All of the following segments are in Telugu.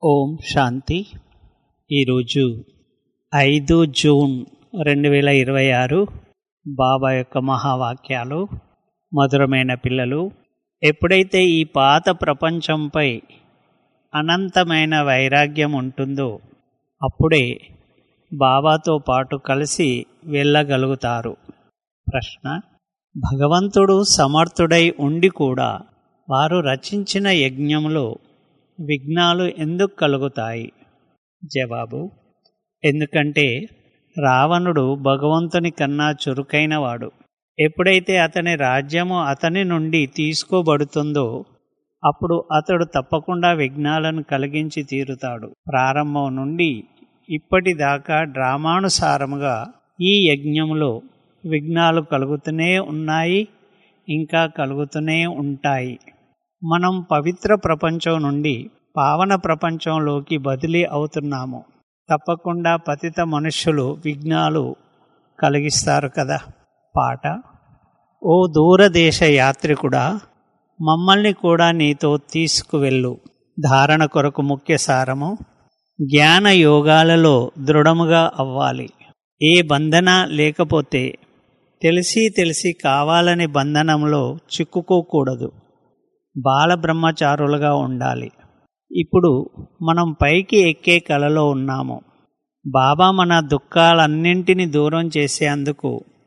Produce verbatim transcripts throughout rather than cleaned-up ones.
ఓం శాంతి. ఈరోజు ఐదు జూన్ రెండు వేల ఇరవై ఆరు బాబా యొక్క మహావాక్యాలు. మధురమైన పిల్లలు, ఎప్పుడైతే ఈ పాత ప్రపంచంపై అనంతమైన వైరాగ్యం ఉంటుందో అప్పుడే బాబాతో పాటు కలిసి వెళ్ళగలుగుతారు. ప్రశ్న: భగవంతుడు సమర్థుడై ఉండి కూడా వారు రచించిన యజ్ఞంలో విఘ్నాలు ఎందుకు కలుగుతాయి? జవాబు: ఎందుకంటే రావణుడు భగవంతుని కన్నా చురుకైన వాడు. ఎప్పుడైతే అతని రాజ్యము అతని నుండి తీసుకోబడుతుందో అప్పుడు అతడు తప్పకుండా విఘ్నాలను కలిగించి తీరుతాడు. ప్రారంభం నుండి ఇప్పటిదాకా డ్రామానుసారముగా ఈ యజ్ఞంలో విఘ్నాలు కలుగుతూనే ఉన్నాయి, ఇంకా కలుగుతూనే ఉంటాయి. మనం పవిత్ర ప్రపంచం నుండి పావన ప్రపంచంలోకి బదిలీ అవుతున్నాము. తప్పకుండా పతిత మనుష్యులు విఘ్నాలు కలిగిస్తారు కదా. పాట: ఓ దూరదేశ యాత్రికుడా, మమ్మల్ని కూడా నీతో తీసుకువెళ్ళు. ధారణ కొరకు ముఖ్య సారము: జ్ఞాన యోగాలలో దృఢముగా అవ్వాలి. ఏ బంధన లేకపోతే తెలిసి తెలిసి కావాలని బంధనంలో చిక్కుకోకూడదు. బాలబ్రహ్మచారులుగా ఉండాలి. ఇప్పుడు మనం పైకి ఎక్కే కలలో ఉన్నాము. బాబా మన దుఃఖాలన్నింటినీ దూరం చేసేందుకు,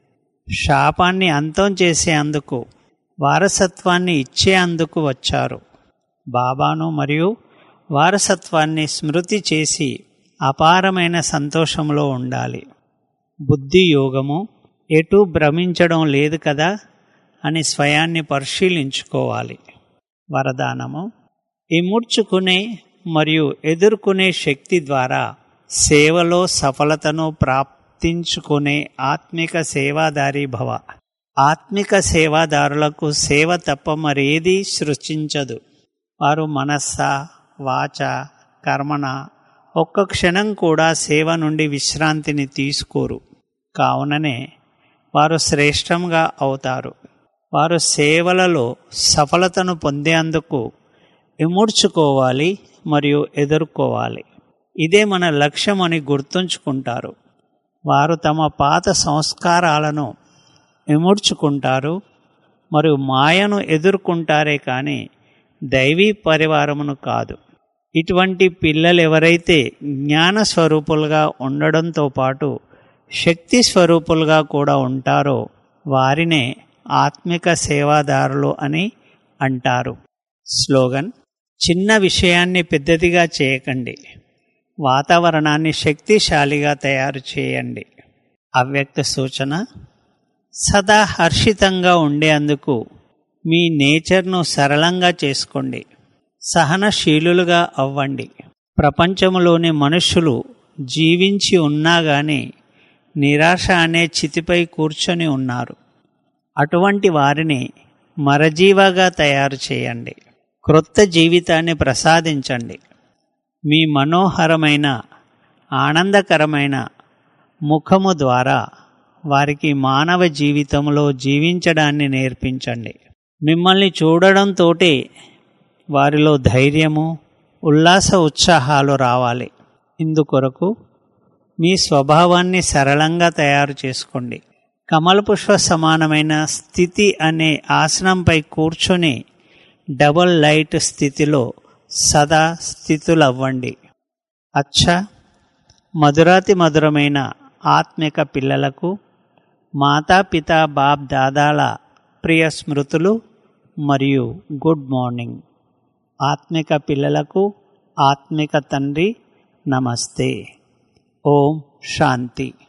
శాపాన్ని అంతం చేసేందుకు, వారసత్వాన్ని ఇచ్చేందుకు వచ్చారు. బాబాను మరియు వారసత్వాన్ని స్మృతి చేసి అపారమైన సంతోషంలో ఉండాలి. బుద్ధి యోగము: ఎటూ భ్రమించడం లేదు కదా అని స్వయాన్ని పరిశీలించుకోవాలి. వరదానము: ఇముడ్చుకునే మరియు ఎదుర్కొనే శక్తి ద్వారా సేవలో సఫలతను ప్రాప్తించుకునే ఆత్మిక సేవాదారి భవ. ఆత్మిక సేవాదారులకు సేవ తప్ప మరేదీ సృష్టించదు. వారు మనస్స, వాచ, కర్మణ ఒక్క క్షణం కూడా సేవ నుండి విశ్రాంతిని తీసుకోరు. కావుననే వారు శ్రేష్టంగా అవుతారు. వారు సేవలలో సఫలతను పొందేందుకు ఇముడ్చుకోవాలి మరియు ఎదుర్కోవాలి. ఇదే మన లక్ష్యం అని గుర్తుంచుకుంటారు. వారు తమ పాత సంస్కారాలను ఇముడ్చుకుంటారు మరియు మాయను ఎదుర్కొంటారే కానీ దైవీ పరివారమును కాదు. ఇటువంటి పిల్లలు ఎవరైతే జ్ఞాన స్వరూపులుగా ఉండడంతో పాటు శక్తి స్వరూపులుగా కూడా ఉంటారో వారినే ఆత్మిక సేవాదారులు అని అంటారు. స్లోగన్: చిన్న విషయాన్ని పెద్దదిగా చేయకండి, వాతావరణాన్ని శక్తిశాలిగా తయారు చేయండి. అవ్యక్త సూచన: సదా హర్షితంగా ఉండేందుకు మీ నేచర్ను సరళంగా చేసుకోండి. సహనశీలులుగా అవ్వండి. ప్రపంచంలోని మనుషులు జీవించి ఉన్నా కానీ నిరాశ అనే చితిపై కూర్చొని ఉన్నారు. అటువంటి వారిని మరజీవగా తయారు చేయండి. క్రొత్త జీవితాన్ని ప్రసాదించండి. మీ మనోహరమైన ఆనందకరమైన ముఖము ద్వారా వారికి మానవ జీవితంలో జీవించడాన్ని నేర్పించండి. మిమ్మల్ని చూడడంతోటే వారిలో ధైర్యము, ఉల్లాస ఉత్సాహాలు రావాలి. ఇందుకొరకు మీ స్వభావాన్ని సరళంగా తయారు చేసుకోండి. కమల పుష్ప సమానమైన స్థితి అనే ఆసనంపై కూర్చొని డబల్ లైట్ స్థితిలో సదా స్థితులవ్వండి. అచ్చ మధురాతి మధురమైన ఆత్మిక పిల్లలకు మాతాపితా బాప్ దాదాల ప్రియ స్మృతులు మరియు గుడ్ మార్నింగ్. ఆత్మిక పిల్లలకు ఆత్మిక తండ్రి నమస్తే. ఓం శాంతి.